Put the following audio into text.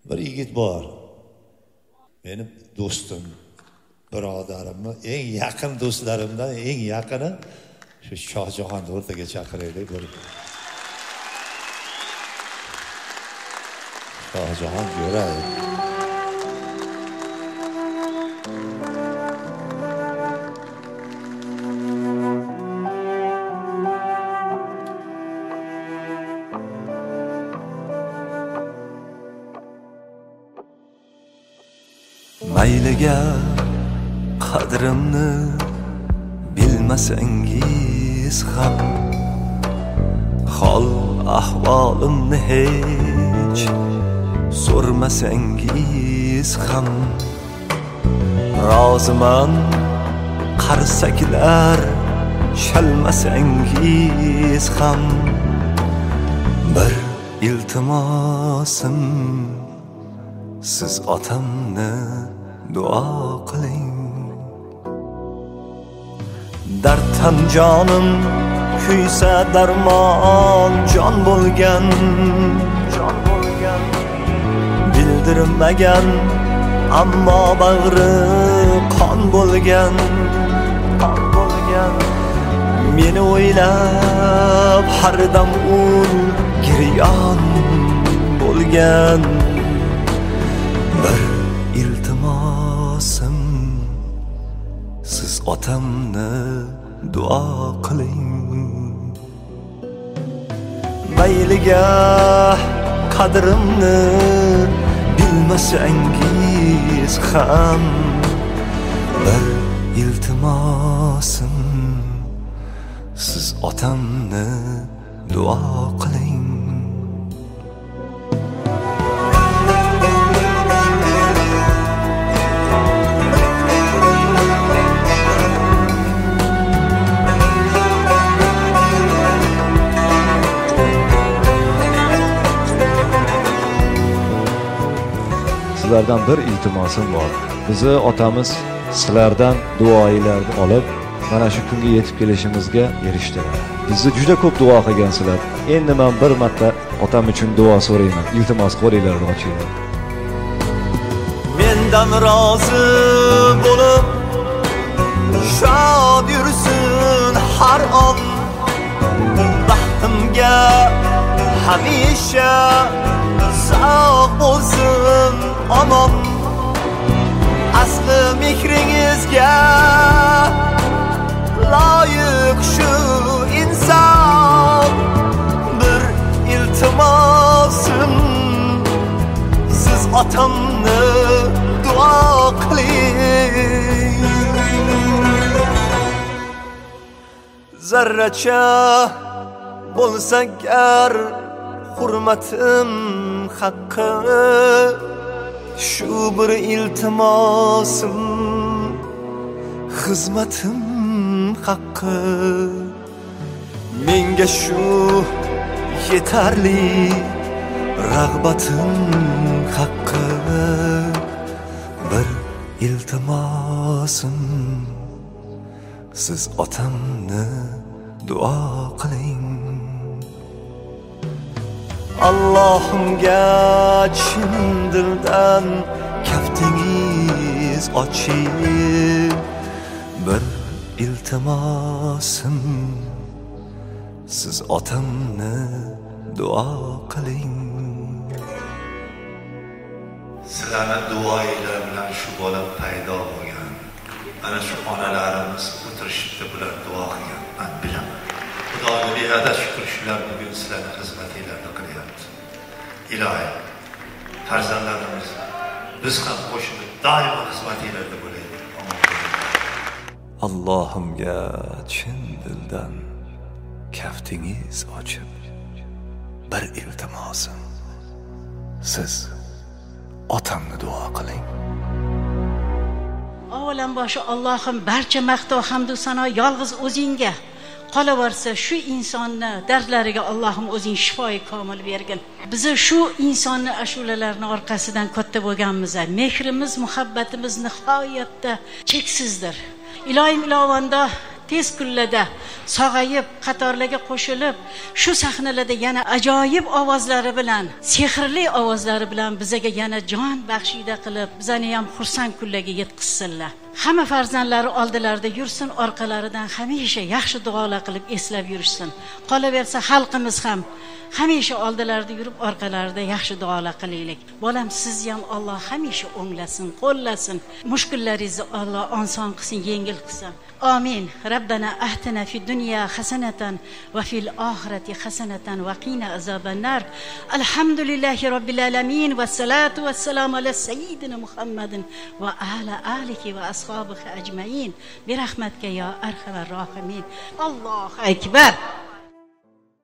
Bir yigit bor. Benim do'stim, birodarimni, eng yaqin do'stlarimdan eng yaqini shu Shohjahonni o'rtaga chaqiraylik. Shohjahon Jo'rayev. Mayliga qadrimni bilmasangiz ham, hol ahvolimni hech so'rmasangiz ham, roziman qarsaklar chalmasangiz ham, bir iltimosim siz otamni duo qiling. Darddan jonim kuysa darmon jon bo'lgan, bildirmagan ammo bag'ri qon bo'lgan, meni o'ylab har dam giryon bo'lgan. Bir iltimosim siz otamni duo qiling. Mayliga qadrimni bilmasangiz ham, bir iltimosim siz otamni duo qiling. Sizlardan bir iltimosim bor. Bizi otamiz sizlardan duolarni olib, mana shu kunga yetib kelishimizga erishdilar. Bizni juda ko'p duo qilgansizlar. Endi men bir marta otam uchun duo so'rayman. Iltimos qo'linglarni ochinglar. Mendan rozi bo'lib shod yursin har on, baxtimga hamisha sog' bo'lsin omon. Asli mehringizga loyiq shu inson. Bir iltimosim siz otamni duo qiling. Zarracha bo'lsa gar hurmatim haqqi, shu bir iltimosim xizmatim haqqi. Menga shu yetarli rag'batim haqqi. Bir iltimosim siz otamni duo qiling. Allohimga chin dildan kaftingiz ochib, bir iltimosim siz otamni duo qiling. Sizlarning duoinglar bilan shu bola paydo bo'lgan. Ana shu onalarimiz o'tirishibdi, bular duo qilgan. Men bilaman. Xudoga beada shukr, shular bugun sizlarning xizmatinglarni qilyapti. Ilohi, farzandlarimiz biz ham qo'shilib doimo xizmatinglarda bo'laylik. Allohimga chin dildan kaftingiz ochib, bir iltimosim siz otamni duo qiling. Avvalamboshi Allohim barcha maqtov hamdu sano yolg'iz o'zingga. Qolaversa shu insonni dardlariga Allohim o'zing shifoi komil bergin. Bizi shu insonni ashulalarning orqasidan katta bo'lganmiz. Mehrimiz, muhabbatimiz nihoyatda cheksizdir. Ilohim ilovanda tez kunlarda sog'ayib qatorlarga qo'shilib shu sahnalarda yana ajoyib ovozlari bilan, sehrli ovozlari bilan bizga yana jon baxshida qilib bizani ham xursand kunlarga yetkazsinlar. Hamma farzandlari oldilarida yursin, orqalaridan hamisha yaxshi duolar qilib eslab yurishsin. Qolaversa xalqimiz ham hamisha oldilarida yurib orqalarida yaxshi duolar qilaylik. Bolam, sizni ham Alloh hamisha o'nglasin, qo'llasin. Mushkullaringizni Alloh oson qilsin, yengil qilsin. Amin. Rabbana atina fid dunya hasanatan va fil oxirati hasanatan va qina azobannar. Alhamdulillahi robbil alamin va salatu vassalamu ala sayyidina Muhammadin va ala alihi va ashabihi ajmain. Bi rahmatika ya arhamar rohimin. Allohu akbar.